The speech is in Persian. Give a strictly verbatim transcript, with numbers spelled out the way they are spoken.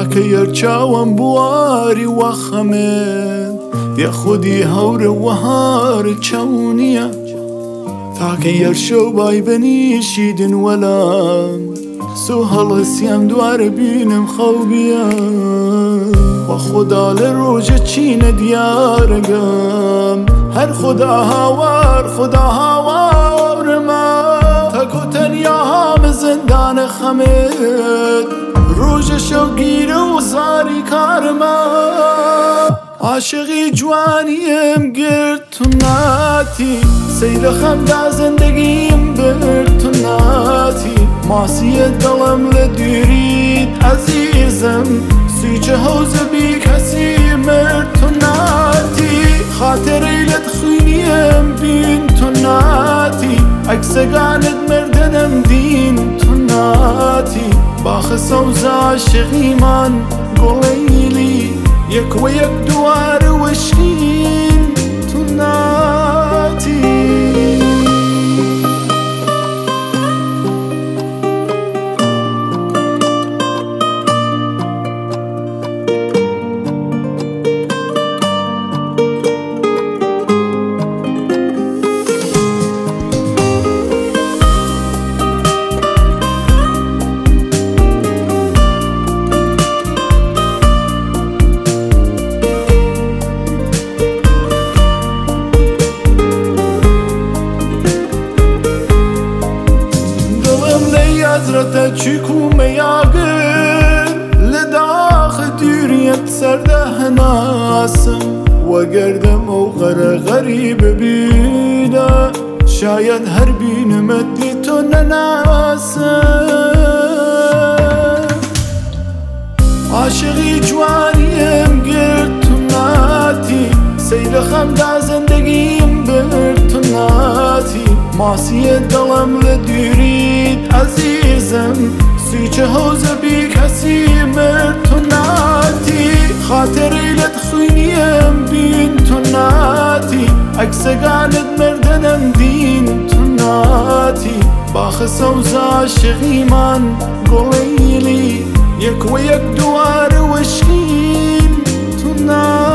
تاکە یەرچاوم بواری وەخەمێن دێ خودی هەورە وەهارە چەونیە تاکە یەرشە و بای بەنیشیدن وەلام سو هەڵەسیام دوارە بینم خەوبیە وە خوددا لە ڕۆژە چینە دیارەگەم هەر خوددا هاوار خوددا هاوارمە تەکۆ تەنیا هامە زەندانە خەمێت ڕۆژە شەوگیرە و زاری کارمە عاشقی جوانیم گرت تو ناتی سەیرە خەمدا زەندەگیم برد تو ناتی ماسیە دڵم لە دووریت عەزیزم سویچە هەوزەبی کەسی مرد تو ناتی خاترەی لەت خوێنیم بین تو ناتی عەکسەکانت مردنم دین تو ناتی باخە سەوزە عاشقیمان گوڵەیلی یەک وە یەک دووارە وەشین تو ناتی حەزرەتە چیک و مەیاگر لە داخە دووریەت سەردە هەناسم وەگەردەم ئەو غەرە غەریبە بینە شاید هەر بینمت دی تۆ نەناسم عاشقی جوانیم گرت تو ناتی سەیرە خەمدا زەندەگیم برد تو ناتی ماسیە دڵم لە دووریت عەزیزم سویچە هەوزەبی کەسی مرد تو ناتی خاترەی لەت خوێنیم بین تو ناتی عەکسەکانت مردنم دین تو ناتی باخە سەوزە عاشقیمان گوڵەیلی یەک وە یەک دووارە وەشین تو ناتی